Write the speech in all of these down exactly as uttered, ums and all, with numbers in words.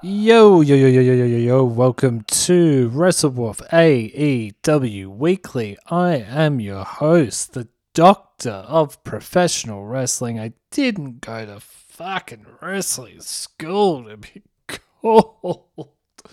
Yo, yo, yo, yo, yo, yo, yo, yo, welcome to WrestleWolf A E W Weekly. I am your host, the Doctor of Professional Wrestling. I didn't go to fucking wrestling school to be called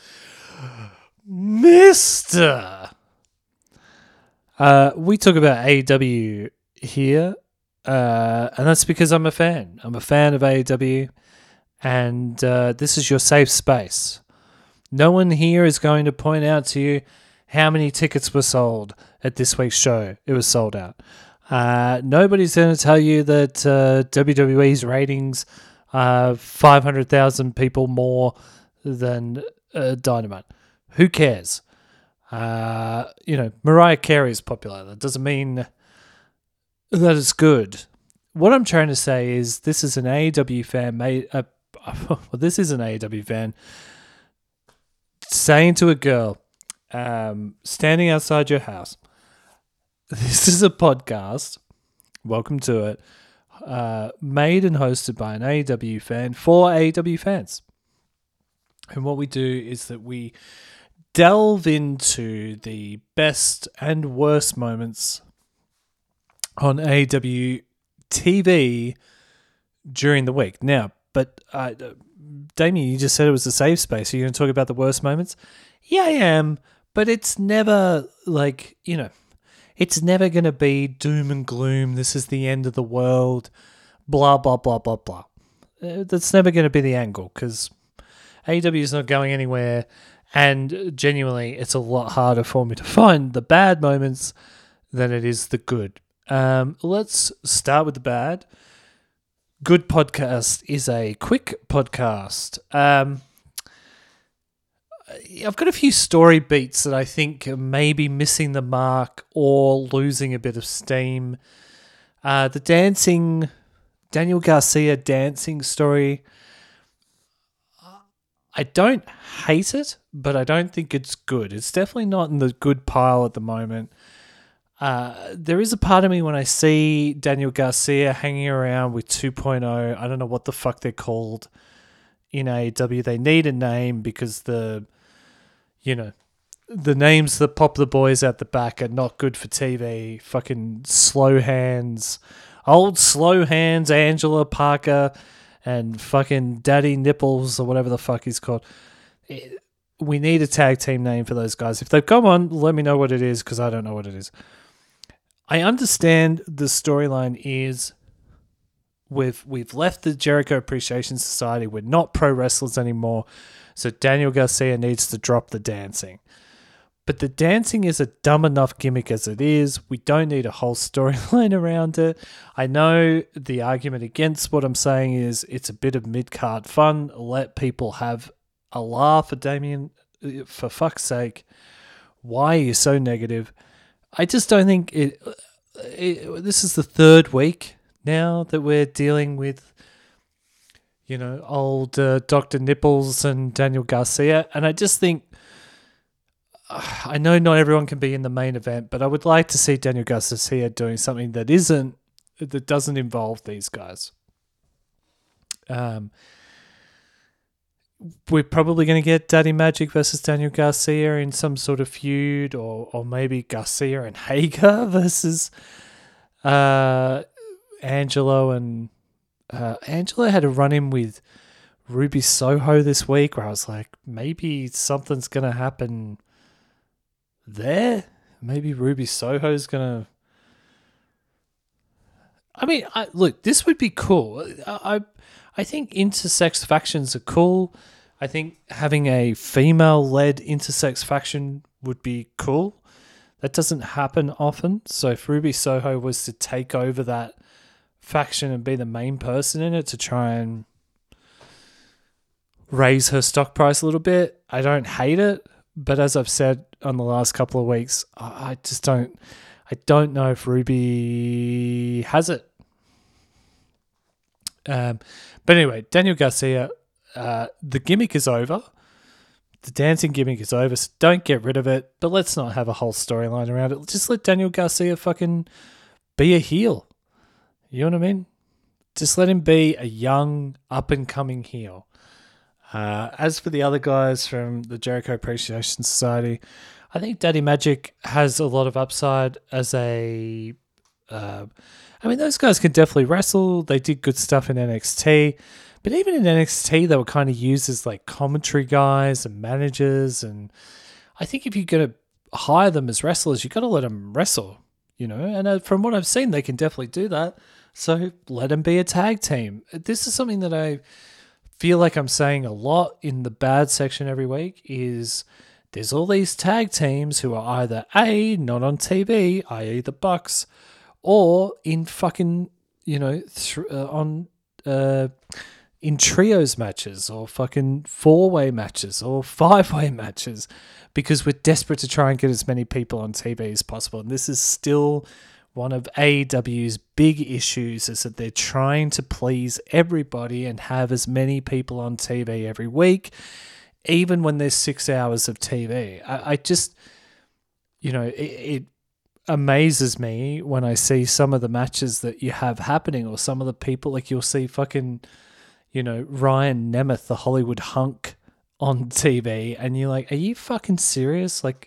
Mister Uh, we talk about A E W here, uh, and that's because I'm a fan. I'm a fan of A E W. And uh, this is your safe space. No one here is going to point out to you how many tickets were sold at this week's show. It was sold out. Uh, nobody's going to tell you that uh, W W E's ratings are five hundred thousand people more than uh, Dynamite. Who cares? Uh, you know, Mariah Carey is popular. That doesn't mean that it's good. What I'm trying to say is this is an A E W fan made a well, this is an A E W fan saying to a girl um, standing outside your house, this is a podcast, welcome to it, uh, made and hosted by an A E W fan for A E W fans. And what we do is that we delve into the best and worst moments on A E W T V during the week. Now, But, uh, Damien, you just said it was a safe space. Are you going to talk about the worst moments? Yeah, I am. But it's never, like, you know, it's never going to be doom and gloom. This is the end of the world. Blah, blah, blah, blah, blah. Uh, that's never going to be the angle because A E W is not going anywhere. And genuinely, it's a lot harder for me to find the bad moments than it is the good. Um, let's start with the bad. Good Podcast is a quick podcast. Um, I've got a few story beats that I think are maybe missing the mark or losing a bit of steam. Uh, the dancing, Daniel Garcia dancing story, I don't hate it, but I don't think it's good. It's definitely not in the good pile at the moment. Uh, there is a part of me when I see Daniel Garcia hanging around with two point oh, I don't know what the fuck they're called in A E W. They need a name because the, you know, the names that pop the boys out the back are not good for T V. Fucking slow hands, old slow hands, Angela Parker and fucking Daddy Nipples or whatever the fuck he's called. It, we need a tag team name for those guys. If they've come on, let me know what it is because I don't know what it is. I understand the storyline is we've we've left the Jericho Appreciation Society. We're not pro wrestlers anymore. So Daniel Garcia needs to drop the dancing. But the dancing is a dumb enough gimmick as it is. We don't need a whole storyline around it. I know the argument against what I'm saying is it's a bit of mid-card fun. Let people have a laugh at Damien. For fuck's sake. Why are you so negative? I just don't think it, it. This is the third week now that we're dealing with, you know, old uh, Doctor Nipples and Daniel Garcia, and I just think uh, I know not everyone can be in the main event, but I would like to see Daniel Garcia doing something that isn't that doesn't involve these guys. Um. We're probably going to get Daddy Magic versus Daniel Garcia in some sort of feud, or or maybe Garcia and Hager versus uh, Angelo and uh, Angelo had a run-in with Ruby Soho this week where I was like, maybe something's going to happen there. Maybe Ruby Soho's going to... I mean, I, look, this would be cool. I, I I think intersex factions are cool. I think having a female-led intersex faction would be cool. That doesn't happen often. So if Ruby Soho was to take over that faction and be the main person in it to try and raise her stock price a little bit, I don't hate it. But as I've said on the last couple of weeks, I just don't... I don't know if Ruby has it. Um, but anyway, Daniel Garcia, uh, the gimmick is over. The dancing gimmick is over, so don't get rid of it. But let's not have a whole storyline around it. Just let Daniel Garcia fucking be a heel. You know what I mean? Just let him be a young, up-and-coming heel. Uh, as for the other guys from the Jericho Appreciation Society, I think Daddy Magic has a lot of upside as a. Uh, I mean, those guys can definitely wrestle. They did good stuff in N X T, but even in N X T, they were kind of used as like commentary guys and managers. And I think if you're going to hire them as wrestlers, you got to let them wrestle, you know. And uh, from what I've seen, they can definitely do that. So let them be a tag team. This is something that I feel like I'm saying a lot in the bad section every week is there's all these tag teams who are either A, not on T V, that is the Bucks, or in fucking, you know, th- uh, on uh, in trios matches or fucking four-way matches or five-way matches because we're desperate to try and get as many people on T V as possible. And this is still one of A E W's big issues is that they're trying to please everybody and have as many people on T V every week, even when there's six hours of T V. I, I just, you know, it, it amazes me when I see some of the matches that you have happening or some of the people, like you'll see fucking, you know, Ryan Nemeth, the Hollywood hunk on T V, and you're like, are you fucking serious? Like,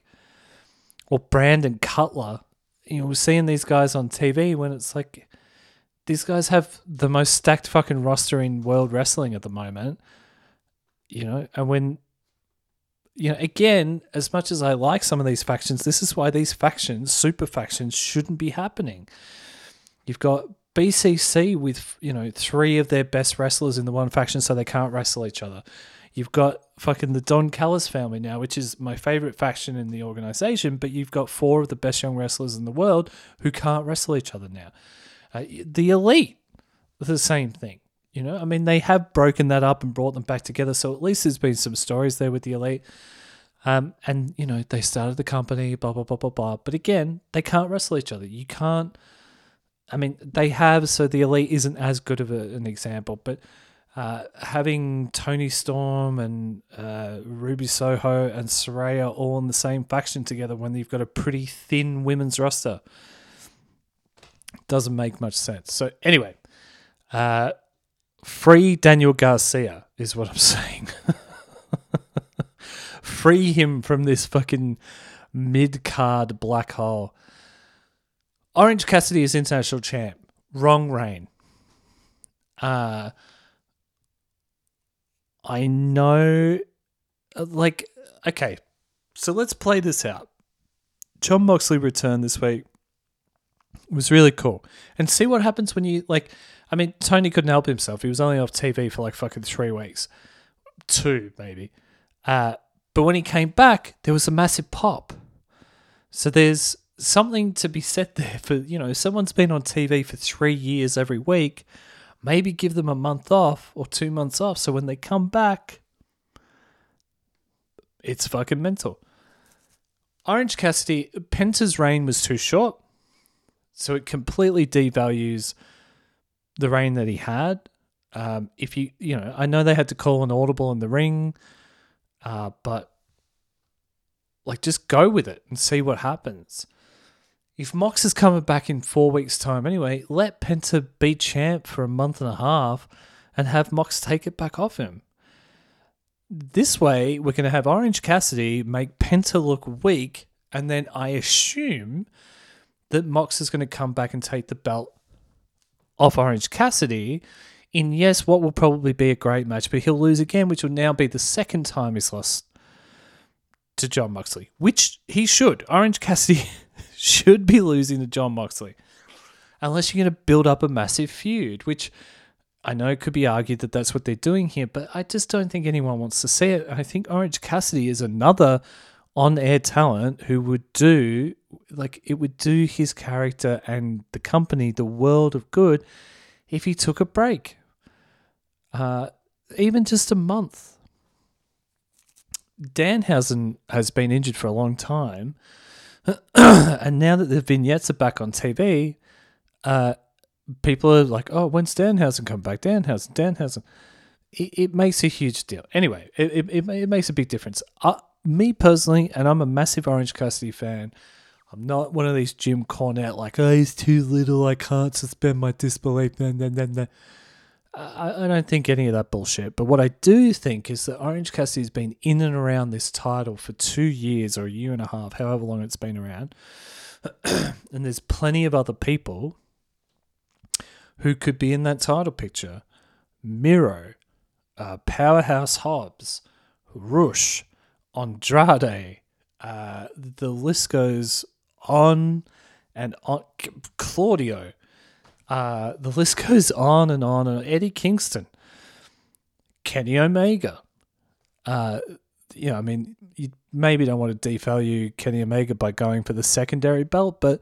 or Brandon Cutler. You know, we're seeing these guys on T V when it's like, these guys have the most stacked fucking roster in world wrestling at the moment, you know, and when, you know, again, as much as I like some of these factions, this is why these factions, super factions, shouldn't be happening. You've got B C C with, you know, three of their best wrestlers in the one faction so they can't wrestle each other. You've got fucking the Don Callis family now, which is my favorite faction in the organization, but you've got four of the best young wrestlers in the world who can't wrestle each other now. Uh, the Elite, the same thing. You know, I mean, they have broken that up and brought them back together, so at least there's been some stories there with the Elite. Um, and, you know, they started the company, blah, blah, blah, blah, blah. But again, they can't wrestle each other. You can't, I mean, they have, so the Elite isn't as good of a, an example, but Uh, having Tony Storm and uh, Ruby Soho and Saraya all in the same faction together when you've got a pretty thin women's roster doesn't make much sense. So anyway, uh, free Daniel Garcia is what I'm saying. Free him from this fucking mid-card black hole. Orange Cassidy is international champ. Wrong reign. Uh... I know, like, okay, so let's play this out. Jon Moxley returned this week. It was really cool. And see what happens when you, like, I mean, Tony couldn't help himself. He was only off T V for like fucking three weeks. Two, maybe. Uh, but when he came back, there was a massive pop. So there's something to be said there for, you know, someone's been on T V for three years every week. Maybe give them a month off or two months off so when they come back, it's fucking mental. Orange Cassidy, Penta's reign was too short, so it completely devalues the reign that he had. Um, if you, you know, I know they had to call an audible in the ring, uh, but like just go with it and see what happens. If Mox is coming back in four weeks' time anyway, let Penta be champ for a month and a half and have Mox take it back off him. This way, we're going to have Orange Cassidy make Penta look weak, and then I assume that Mox is going to come back and take the belt off Orange Cassidy in, yes, what will probably be a great match, but he'll lose again, which will now be the second time he's lost to Jon Moxley, which he should. Orange Cassidy should be losing to Jon Moxley. Unless you're going to build up a massive feud, which I know it could be argued that that's what they're doing here, but I just don't think anyone wants to see it. I think Orange Cassidy is another on-air talent who would do, like, it would do his character and the company the world of good if he took a break. Uh, even just a month. Danhausen has been injured for a long time. And now that the vignettes are back on T V, uh, people are like, oh, when's Danhausen come back? Danhausen, Danhausen. It, it makes a huge deal. Anyway, it, it, it makes a big difference. Uh, me personally, and I'm a massive Orange Cassidy fan, I'm not one of these Jim Cornette, like, oh, he's too little, I can't suspend my disbelief. Nah, nah, nah, nah. I, I don't think any of that bullshit. But what I do think is that Orange Cassidy's been in and around this title for two years or a year and a half, however long it's been around. And there's plenty of other people who could be in that title picture. Miro, uh, Powerhouse Hobbs, Rush, Andrade. Uh, the list goes on and on. Claudio. Uh, the list goes on and on. And Eddie Kingston. Kenny Omega. Uh, you know, I mean, you maybe don't want to devalue Kenny Omega by going for the secondary belt, but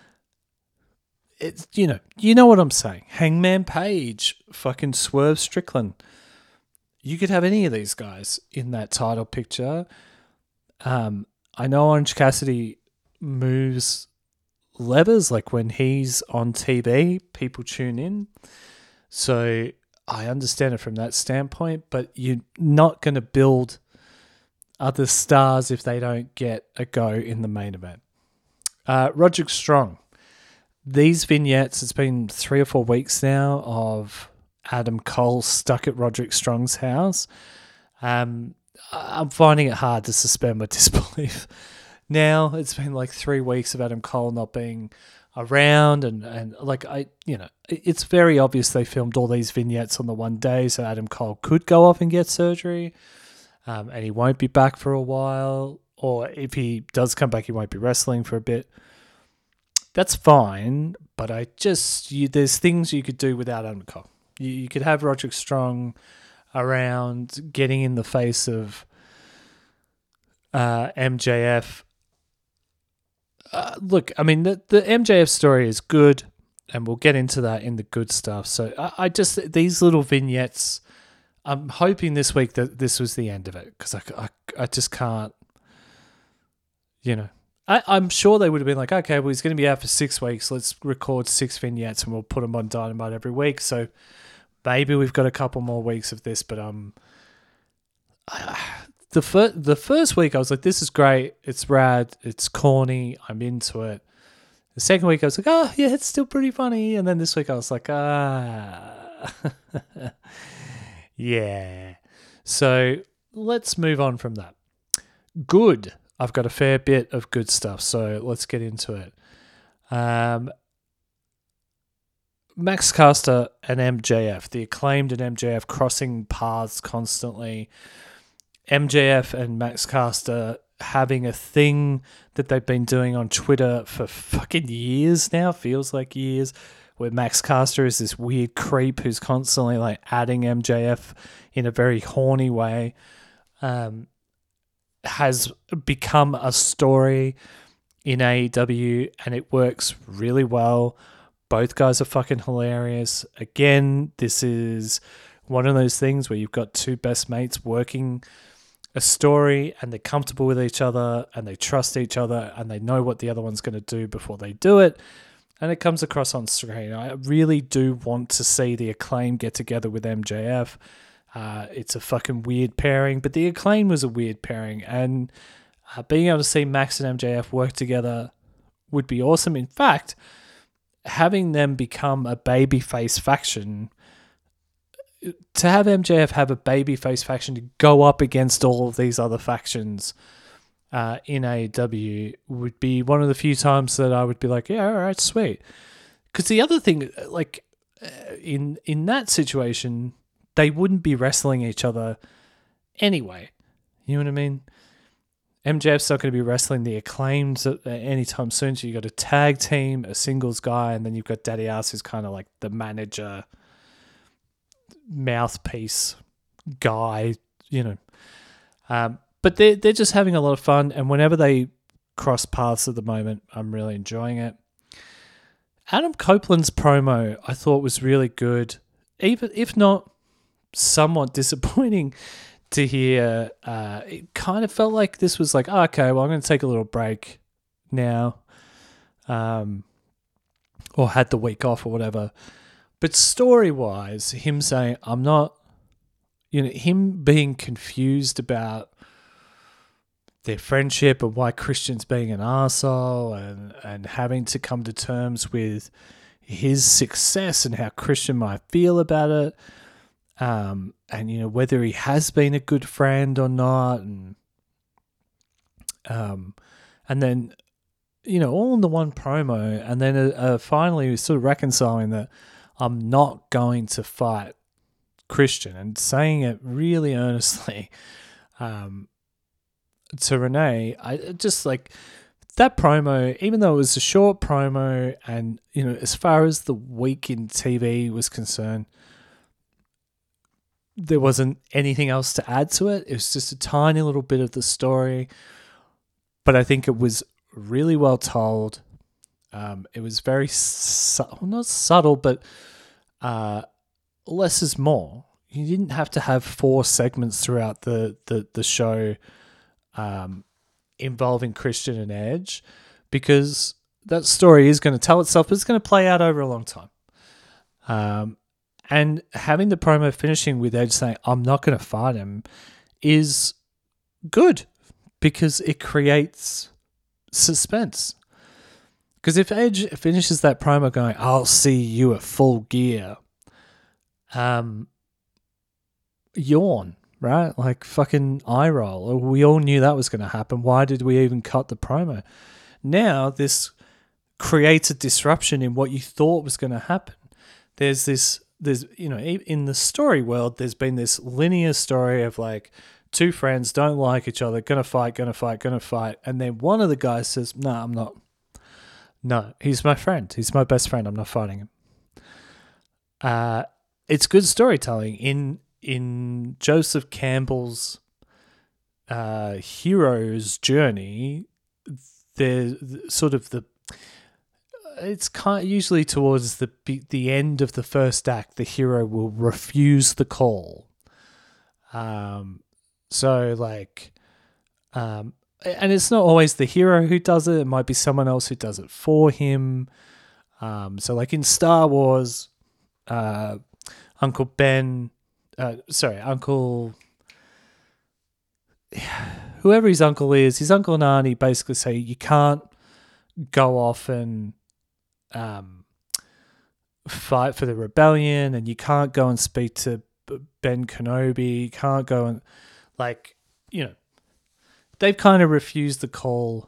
it's, you know, you know what I'm saying. Hangman Page, fucking Swerve Strickland. You could have any of these guys in that title picture. Um, I know Orange Cassidy moves levers, like when he's on T V, people tune in. So I understand it from that standpoint, but you're not going to build other stars if they don't get a go in the main event. Uh, Roderick Strong. These vignettes, it's been three or four weeks now of Adam Cole stuck at Roderick Strong's house. Um, I'm finding it hard to suspend my disbelief. Now it's been like three weeks of Adam Cole not being around, and, and like I, you know, it's very obvious they filmed all these vignettes on the one day so Adam Cole could go off and get surgery, um, and he won't be back for a while, or if he does come back, he won't be wrestling for a bit. That's fine, but I just you, there's things you could do without Adam Cole. You, you could have Roderick Strong around, getting in the face of uh, M J F. Uh, look, I mean, the, the M J F story is good, and we'll get into that in the good stuff. So I, I just, these little vignettes, I'm hoping this week that this was the end of it, because I, I, I just can't, you know. I, I'm sure they would have been like, okay, well, he's going to be out for six weeks. Let's record six vignettes and we'll put them on Dynamite every week. So maybe we've got a couple more weeks of this, but um, I, The first, the first week I was like, this is great, it's rad, it's corny, I'm into it. The second week I was like, oh yeah, it's still pretty funny. And then this week I was like, ah, yeah. So let's move on from that. Good. I've got a fair bit of good stuff, so let's get into it. Um, Max Caster and M J F, the Acclaimed and M J F crossing paths constantly. M J F and Max Caster having a thing that they've been doing on Twitter for fucking years now, feels like years, where Max Caster is this weird creep who's constantly like adding M J F in a very horny way, um, has become a story in A E W, and it works really well. Both guys are fucking hilarious. Again, this is one of those things where you've got two best mates working a story, and they're comfortable with each other, and they trust each other, and they know what the other one's going to do before they do it, and it comes across on screen. I really do want to see the Acclaim get together with M J F. Uh, it's a fucking weird pairing, but the Acclaim was a weird pairing, and uh, being able to see Max and M J F work together would be awesome. In fact, having them become a babyface faction, to have M J F have a babyface faction to go up against all of these other factions uh, in A E W would be one of the few times that I would be like, yeah, all right, sweet. Because the other thing, like, uh, in in that situation, they wouldn't be wrestling each other anyway. You know what I mean? M J F's not going to be wrestling the Acclaimed anytime soon, so you've got a tag team, a singles guy, and then you've got Daddy Ass, who's kind of like the manager, mouthpiece guy, you know. Um, but they're, they're just having a lot of fun, and whenever they cross paths at the moment, I'm really enjoying it. Adam Copeland's promo, I thought, was really good, even if not somewhat disappointing to hear. Uh, it kind of felt like this was like, oh, okay, well, I'm going to take a little break now, um, or had the week off or whatever. But story-wise, him saying, I'm not, you know, him being confused about their friendship and why Christian's being an arsehole, and, and having to come to terms with his success and how Christian might feel about it, um, and you know whether he has been a good friend or not, and um, and then you know all in the one promo, and then uh, uh, finally sort of reconciling that I'm not going to fight Christian and saying it really earnestly um, to Renee. I just like that promo, even though it was a short promo, and you know, as far as the week in T V was concerned, there wasn't anything else to add to it. It was just a tiny little bit of the story, but I think it was really well told. Um, it was very su- not subtle, but uh, less is more. You didn't have to have four segments throughout the the the show um, involving Christian and Edge, because that story is going to tell itself, but it's going to play out over a long time. Um, and having the promo finishing with Edge saying, "I'm not going to fight him," is good because it creates suspense. Because if Edge finishes that promo going, "I'll see you at Full Gear," um, yawn, right? Like fucking eye roll. We all knew that was going to happen. Why did we even cut the promo? Now this creates a disruption in what you thought was going to happen. There's this, there's, you know, in the story world, there's been this linear story of like two friends don't like each other, gonna fight, gonna fight, gonna fight. And then one of the guys says, no, I'm not. No, he's my friend. He's my best friend. I'm not fighting him. Uh, it's good storytelling. In in Joseph Campbell's uh, hero's journey, there's sort of the it's kind of usually towards the the end of the first act, the hero will refuse the call. Um, so like, um. And it's not always the hero who does it. It might be someone else who does it for him. Um, so like in Star Wars, uh, Uncle Ben, uh, sorry, Uncle, whoever his uncle is, his uncle and auntie basically say you can't go off and um, fight for the rebellion, and you can't go and speak to Ben Kenobi. You can't go and like, you know, they've kind of refused the call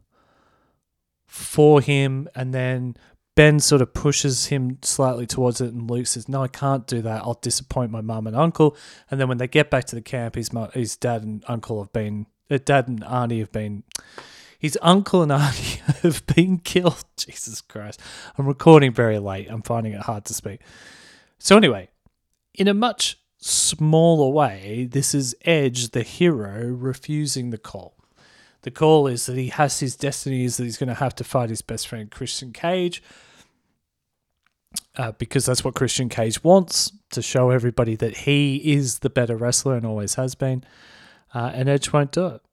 for him, and then Ben sort of pushes him slightly towards it, and Luke says, no, I can't do that. I'll disappoint my mum and uncle. And then when they get back to the camp, his mum, his dad and uncle have been, uh, dad and auntie have been, his uncle and auntie have been killed. Jesus Christ. I'm recording very late. I'm finding it hard to speak. So anyway, in a much smaller way, this is Edge, the hero, refusing the call. The call is that he has his destiny, is that he's going to have to fight his best friend Christian Cage, uh, because that's what Christian Cage wants, to show everybody that he is the better wrestler and always has been, uh, and Edge won't do it.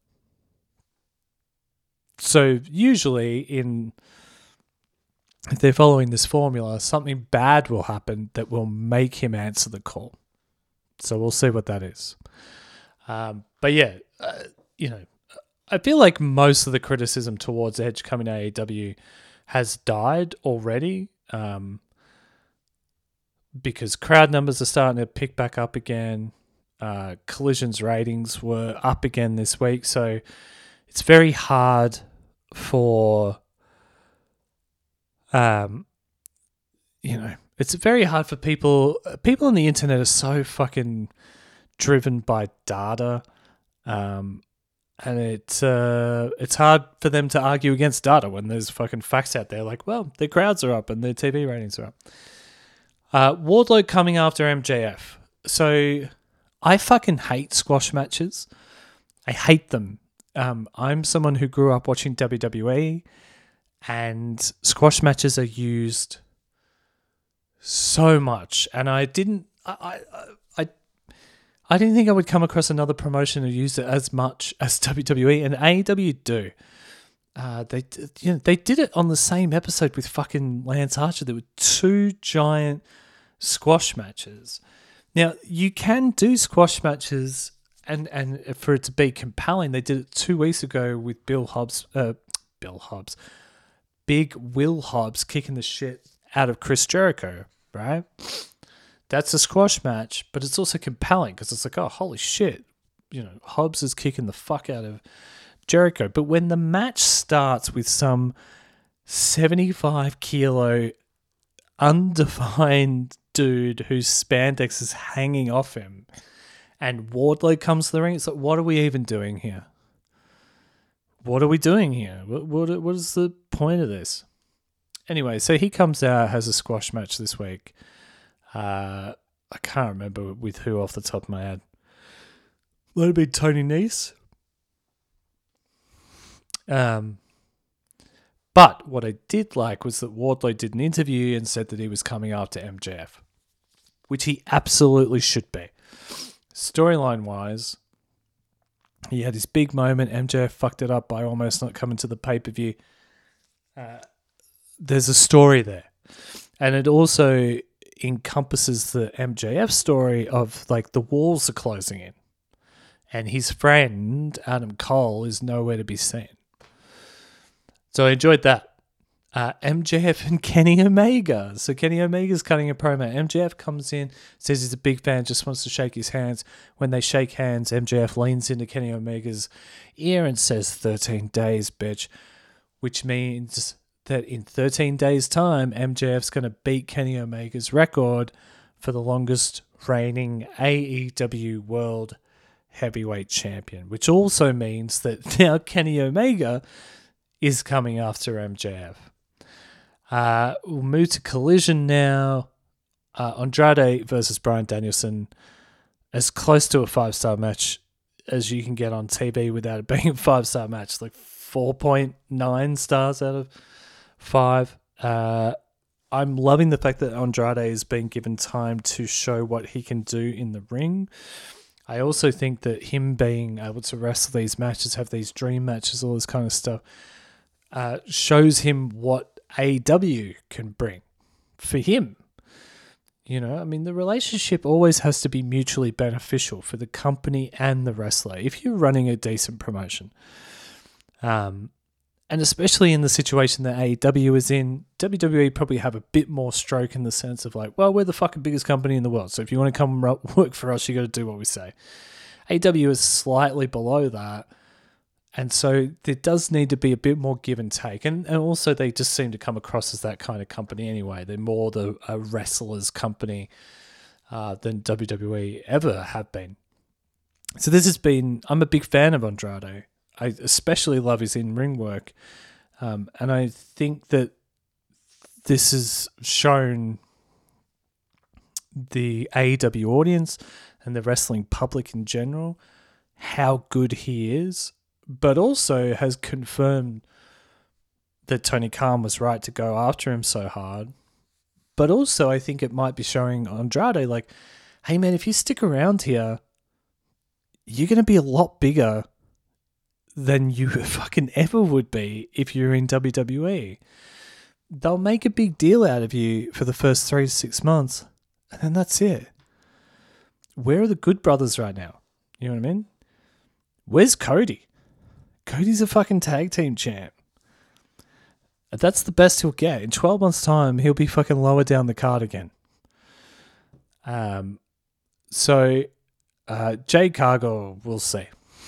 So usually in if they're following this formula, something bad will happen that will make him answer the call. So we'll see what that is. Um, but yeah, uh, you know, I feel like most of the criticism towards Edge coming to A E W has died already, um, because crowd numbers are starting to pick back up again. Uh, Collision's ratings were up again this week, so it's very hard for, um, you know, it's very hard for people. People on the internet are so fucking driven by data, um, and it's uh, it's hard for them to argue against data when there's fucking facts out there. Like, well, their crowds are up and their T V ratings are up. Uh, Wardlow coming after M J F. So I fucking hate squash matches. I hate them. Um, I'm someone who grew up watching W W E, and squash matches are used so much, and I didn't, I, I, I, I didn't think I would come across another promotion who used it as much as W W E, and A E W do. Uh, they, you know, they did it on the same episode with fucking Lance Archer. There were two giant squash matches. Now you can do squash matches, and and for it to be compelling, they did it two weeks ago with Bill Hobbs, uh, Bill Hobbs, Big Will Hobbs kicking the shit out of Chris Jericho, right? That's a squash match, but it's also compelling because it's like, oh, holy shit. You know, Hobbs is kicking the fuck out of Jericho. But when the match starts with some seventy-five kilo undefined dude whose spandex is hanging off him and Wardlow comes to the ring, it's like, what are we even doing here? What are we doing here? What, what, what is the point of this? Anyway, so he comes out, has a squash match this week. Uh, I can't remember with who off the top of my head. Might have been Tony Nese. Um, but what I did like was that Wardlow did an interview and said that he was coming after M J F, which he absolutely should be. Storyline-wise, he had his big moment. M J F fucked it up by almost not coming to the pay-per-view. Uh, there's a story there. And it also encompasses the M J F story of, like, the walls are closing in. And his friend, Adam Cole, is nowhere to be seen. So I enjoyed that. Uh, M J F and Kenny Omega. So Kenny Omega's cutting a promo. M J F comes in, says he's a big fan, just wants to shake his hands. When they shake hands, M J F leans into Kenny Omega's ear and says, thirteen days, bitch. Which means that in thirteen days' time, M J F's going to beat Kenny Omega's record for the longest reigning A E W World Heavyweight Champion. Which also means that now Kenny Omega is coming after M J F. Uh, we'll move to Collision now. Uh, Andrade versus Bryan Danielson. As close to a five-star match as you can get on T V without it being a five-star match. Like four point nine stars out of five. Uh, I'm loving the fact that Andrade is being given time to show what he can do in the ring. I also think that him being able to wrestle these matches, have these dream matches, all this kind of stuff, Uh, shows him what A E W can bring for him. You know, I mean, the relationship always has to be mutually beneficial for the company and the wrestler if you're running a decent promotion. Um, and especially in the situation that A E W is in, W W E probably have a bit more stroke in the sense of like, well, we're the fucking biggest company in the world, so if you want to come work for us, you got to do what we say. A E W is slightly below that. And so there does need to be a bit more give and take. And, and also they just seem to come across as that kind of company anyway. They're more the a wrestler's company uh, than W W E ever have been. So this has been... I'm a big fan of Andrade. I especially love his in-ring work. Um, and I think that this has shown the A E W audience and the wrestling public in general how good he is, but also has confirmed that Tony Khan was right to go after him so hard. But also I think it might be showing Andrade like, hey man, if you stick around here, you're going to be a lot bigger than you fucking ever would be if you're in W W E. They'll make a big deal out of you for the first three to six months, and then that's it. Where are the Good Brothers right now? You know what I mean? Where's Cody? Cody's a fucking tag team champ. That's the best he'll get. In twelve months' time, he'll be fucking lower down the card again. Um, so, uh, Jade Cargill, we'll see.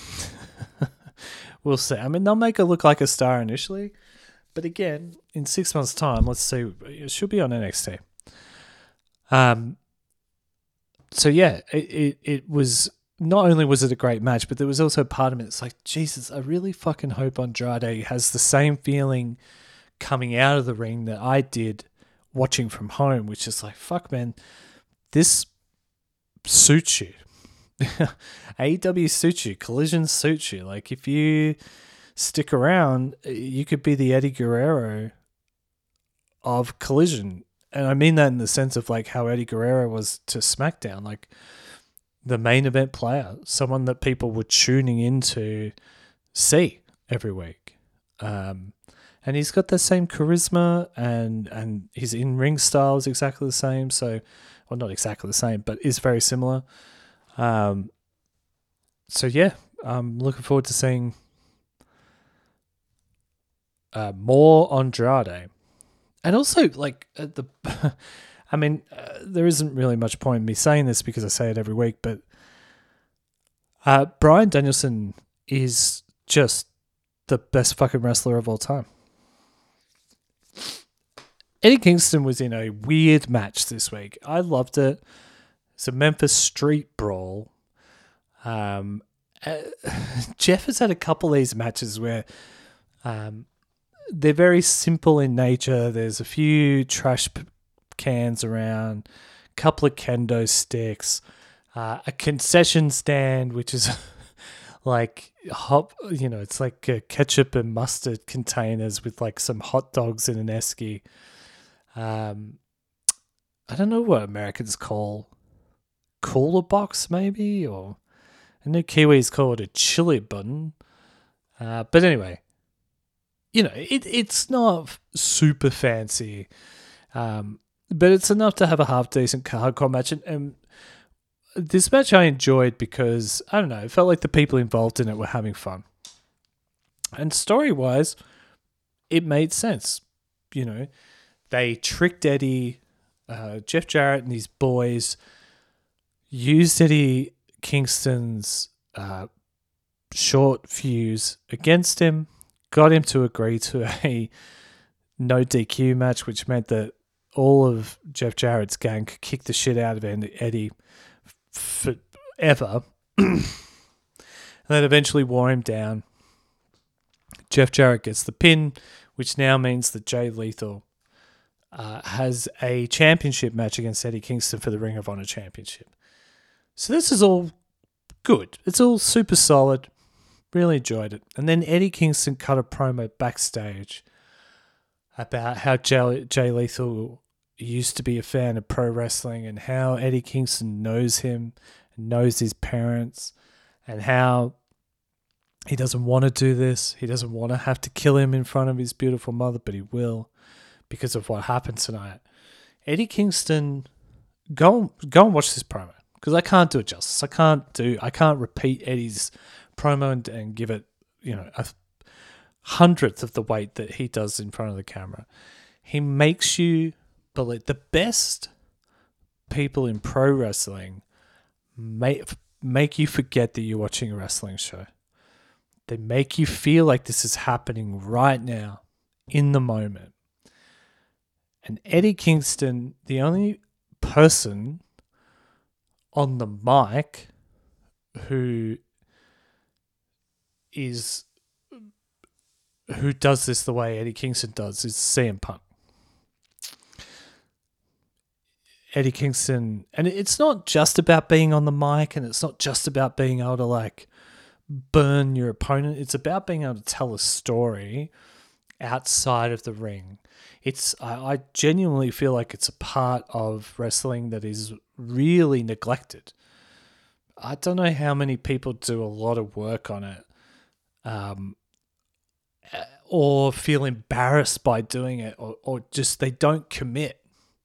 We'll see. I mean, they'll make her look like a star initially, but again, in six months' time, let's see. It should be on N X T. Um. So yeah, it it, it was. Not only was it a great match, but there was also part of it that's like, Jesus, I really fucking hope Andrade has the same feeling coming out of the ring that I did watching from home, which is like, fuck, man, this suits you. A E W suits you. Collision suits you. Like, if you stick around, you could be the Eddie Guerrero of Collision. And I mean that in the sense of like how Eddie Guerrero was to SmackDown. Like, the main event player, someone that people were tuning in to see every week. Um, and he's got the same charisma and, and his in-ring style is exactly the same. So, well, not exactly the same, but is very similar. Um, so, yeah, I'm looking forward to seeing uh, more Andrade. And also, like, uh, the I mean, uh, there isn't really much point in me saying this because I say it every week, but uh, Bryan Danielson is just the best fucking wrestler of all time. Eddie Kingston was in a weird match this week. I loved it. It's a Memphis street brawl. Um, uh, Jeff has had a couple of these matches where um, they're very simple in nature. There's a few trash p- cans around, a couple of kendo sticks, uh, a concession stand, which is like hot, you know, it's like uh, ketchup and mustard containers with like some hot dogs in an esky. Um, I don't know what Americans call cooler box, maybe, or I know Kiwis call it a chili bun. Uh, but anyway, you know, it it's not super fancy, um, but it's enough to have a half decent hardcore match. And, and this match I enjoyed because I don't know, it felt like the people involved in it were having fun, and story wise, it made sense. You know. They tricked Eddie, uh, Jeff Jarrett and his boys, used Eddie Kingston's uh, short fuse against him, got him to agree to a no D Q match, which meant that all of Jeff Jarrett's gang could kick the shit out of Eddie forever. And then eventually wore him down. Jeff Jarrett gets the pin, which now means that Jay Lethal Uh, has a championship match against Eddie Kingston for the Ring of Honor Championship. So this is all good. It's all super solid. Really enjoyed it. And then Eddie Kingston cut a promo backstage about how Jay, Jay Lethal used to be a fan of pro wrestling and how Eddie Kingston knows him and knows his parents and how he doesn't want to do this. He doesn't want to have to kill him in front of his beautiful mother, but he will. Because of what happened tonight. Eddie Kingston, go go and watch this promo because I can't do it justice. I can't do. I can't repeat Eddie's promo and, and give it, you know, a hundredth of the weight that he does in front of the camera. He makes you believe the best people in pro wrestling make make you forget that you're watching a wrestling show. They make you feel like this is happening right now, in the moment. And Eddie Kingston, the only person on the mic who is who does this the way Eddie Kingston does is C M Punk. Eddie Kingston, and it's not just about being on the mic, and it's not just about being able to like burn your opponent. It's about being able to tell a story outside of the ring. It's I, I genuinely feel like it's a part of wrestling that is really neglected. I don't know how many people do a lot of work on it, um, or feel embarrassed by doing it, or, or just they don't commit.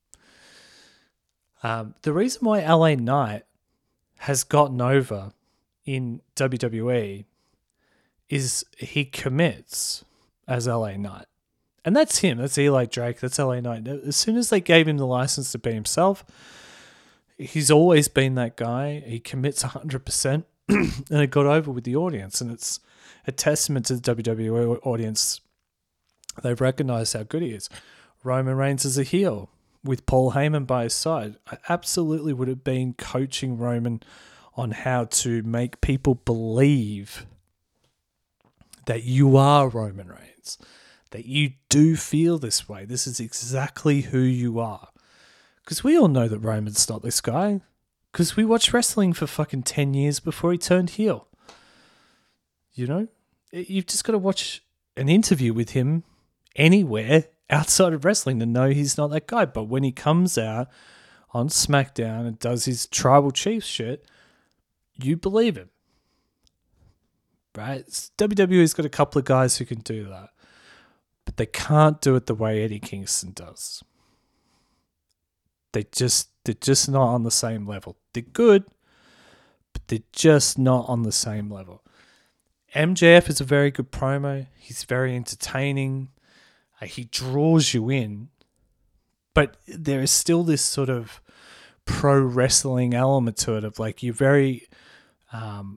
Um, the reason why L A Knight has gotten over in W W E is he commits as L A Knight. And that's him. That's Eli Drake. That's L A Knight. As soon as they gave him the license to be himself, he's always been that guy. He commits one hundred percent and it got over with the audience. And it's a testament to the W W E audience. They've recognized how good he is. Roman Reigns is a heel with Paul Heyman by his side. I absolutely would have been coaching Roman on how to make people believe that you are Roman Reigns, that you do feel this way. This is exactly who you are. Because we all know that Roman's not this guy. Because we watched wrestling for fucking ten years before he turned heel. You know? You've just got to watch an interview with him anywhere outside of wrestling to know he's not that guy. But when he comes out on SmackDown and does his Tribal Chief shit, you believe him. Right? W W E's got a couple of guys who can do that. But they can't do it the way Eddie Kingston does. They just, they're just not on the same level. They're good, but they're just not on the same level. M J F is a very good promo. He's very entertaining. Uh, he draws you in. but there is still this sort of pro wrestling element to it of like you're very um,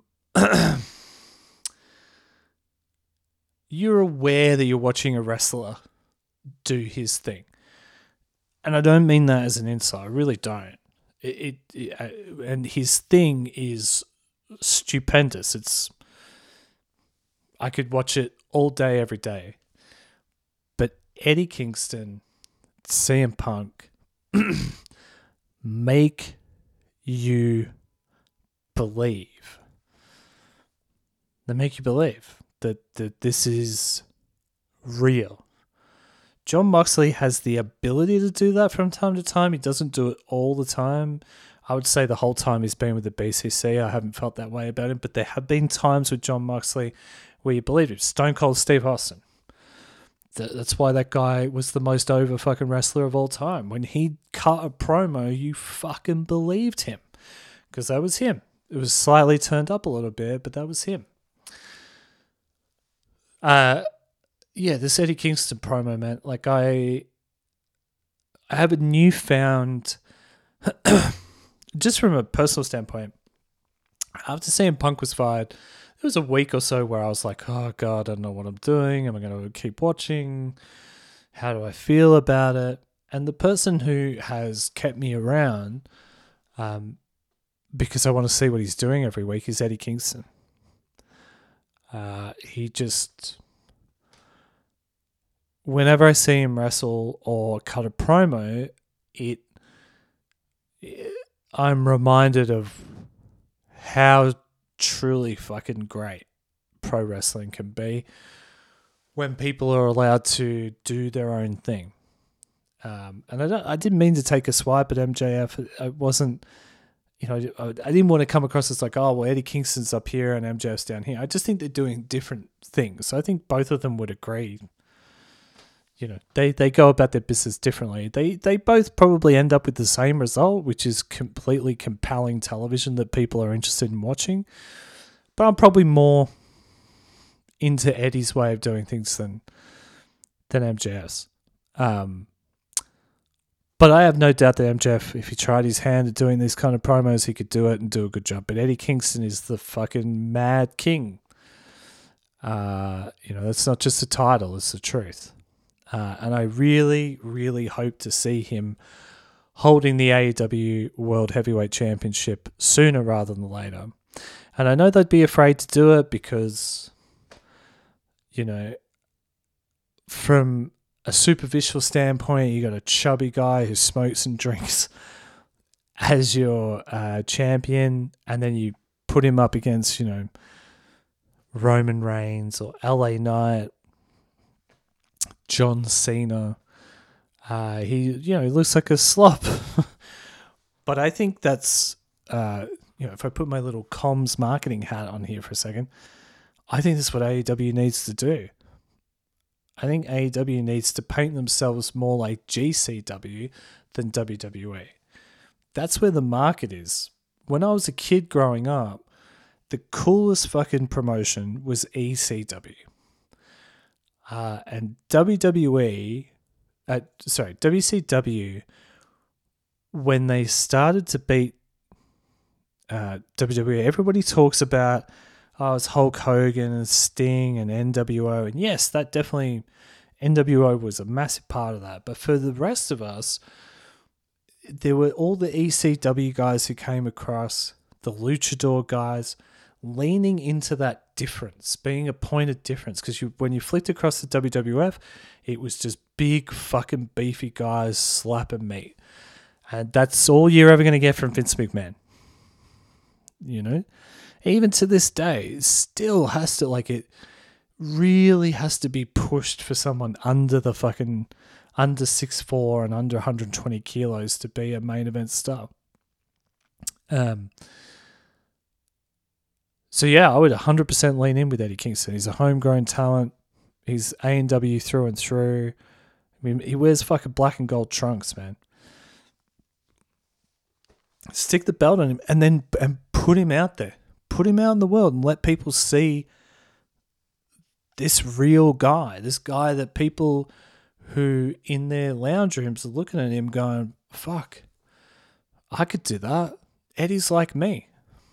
you're aware that you're watching a wrestler do his thing. And I don't mean that as an insult. I really don't. It, it, it and his thing is stupendous. It's I could watch it all day, every day. But Eddie Kingston, C M Punk, make you believe. They make you believe that, that this is real. Jon Moxley has the ability to do that from time to time. He doesn't do it all the time. I would say the whole time he's been with the B C C, I haven't felt that way about him. But there have been times with Jon Moxley where you believe him. Stone Cold Steve Austin. That's why that guy was the most over fucking wrestler of all time. When he cut a promo, you fucking believed him. Because that was him. It was slightly turned up a little bit, but that was him. Uh... Yeah, this Eddie Kingston promo, man. Like, I I have a newfound, just from a personal standpoint, after C M Punk was fired, there was a week or so where I was like, oh, God, I don't know what I'm doing. Am I going to keep watching? How do I feel about it? And the person who has kept me around, um, because I want to see what he's doing every week, is Eddie Kingston. Uh, he just... Whenever I see him wrestle or cut a promo, it, it I'm reminded of how truly fucking great pro wrestling can be when people are allowed to do their own thing. Um, and I don't, I didn't mean to take a swipe at M J F. It wasn't, you know, I, I didn't want to come across as like, oh, well, Eddie Kingston's up here and M J F's down here. I just think they're doing different things. So I think both of them would agree. You know, they, they go about their business differently. They they both probably end up with the same result, which is completely compelling television that people are interested in watching. But I'm probably more into Eddie's way of doing things than than M J F's. Um, but I have no doubt that M J F, if he tried his hand at doing these kind of promos, he could do it and do a good job. But Eddie Kingston is the fucking mad king. Uh, you know, that's not just a title, it's the truth. Uh, and I really, really hope to see him holding the A E W World Heavyweight Championship sooner rather than later. And I know they'd be afraid to do it because, you know, from a superficial standpoint, you got a chubby guy who smokes and drinks as your uh, champion, and then you put him up against, you know, Roman Reigns or L A Knight, John Cena. Uh, he, you know, he looks like a slop. But I think that's, uh, you know, if I put my little comms marketing hat on here for a second, I think that's what A E W needs to do. I think A E W needs to paint themselves more like G C W than W W E. That's where the market is. When I was a kid growing up, the coolest fucking promotion was E C W. Uh, and W W E, uh, sorry, W C W, when they started to beat uh, W W E, everybody talks about, oh, it's Hulk Hogan and Sting and N W O. And yes, that definitely, N W O was a massive part of that. But for the rest of us, there were all the E C W guys who came across, the Luchador guys, leaning into that difference, being a point of difference. Because you, when you flicked across the W W F, it was just big fucking beefy guys slapping meat. And that's all you're ever going to get from Vince McMahon. You know? Even to this day, it still has to, like, it really has to be pushed for someone under the fucking, under six foot four and under one hundred twenty kilos to be a main event star. Um, So yeah, I would one hundred percent lean in with Eddie Kingston. He's a homegrown talent. He's A and W through and through. I mean, he wears fucking black and gold trunks, man. Stick the belt on him and then and put him out there. Put him out in the world and let people see this real guy. This guy that people who in their lounge rooms are looking at him going, fuck, I could do that. Eddie's like me.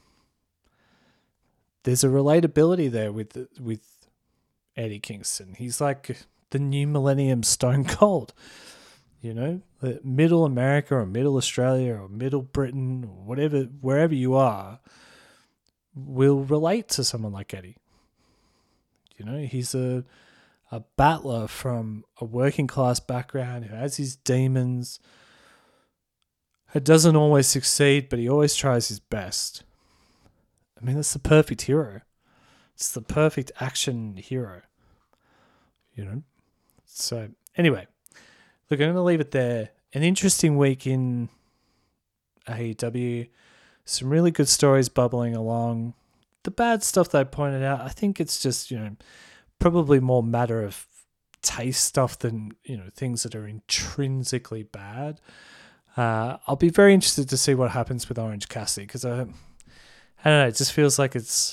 There's a relatability there with with Eddie Kingston. He's like the new millennium Stone Cold. You know, middle America or middle Australia or middle Britain or whatever, wherever you are, will relate to someone like Eddie. You know, he's a a battler from a working class background who has his demons. It doesn't always succeed, but he always tries his best. I mean, that's the perfect hero. It's the perfect action hero. You know? So, anyway. Look, I'm going to leave it there. An interesting week in A E W. Some really good stories bubbling along. The bad stuff that I pointed out, I think it's just, you know, probably more matter of taste stuff than, you know, things that are intrinsically bad. Uh, I'll be very interested to see what happens with Orange Cassidy because I, I don't know, it just feels like it's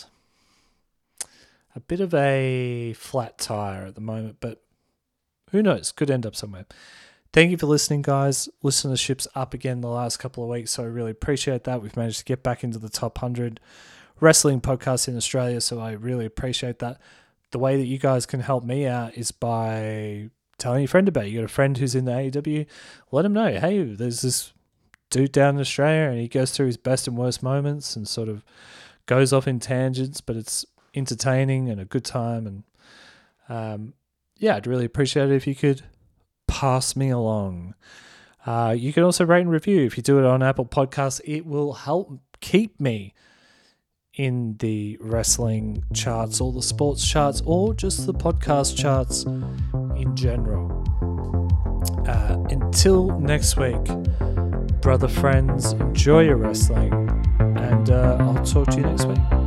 a bit of a flat tire at the moment, but who knows? Could end up somewhere. Thank you for listening, guys. Listenership's up again the last couple of weeks, so I really appreciate that. We've managed to get back into the top one hundred wrestling podcasts in Australia, so I really appreciate that. The way that you guys can help me out is by telling your friend about it. You got a friend who's in the A E W, let him know, hey, there's this dude down in Australia and he goes through his best and worst moments and sort of goes off in tangents, but it's entertaining and a good time. And um, yeah, I'd really appreciate it if you could pass me along. Uh, you can also rate and review. If you do it on Apple Podcasts, it will help keep me in the wrestling charts or the sports charts or just the podcast charts in general. Uh, until next week, brother friends, enjoy your wrestling, and uh, I'll talk to you next week.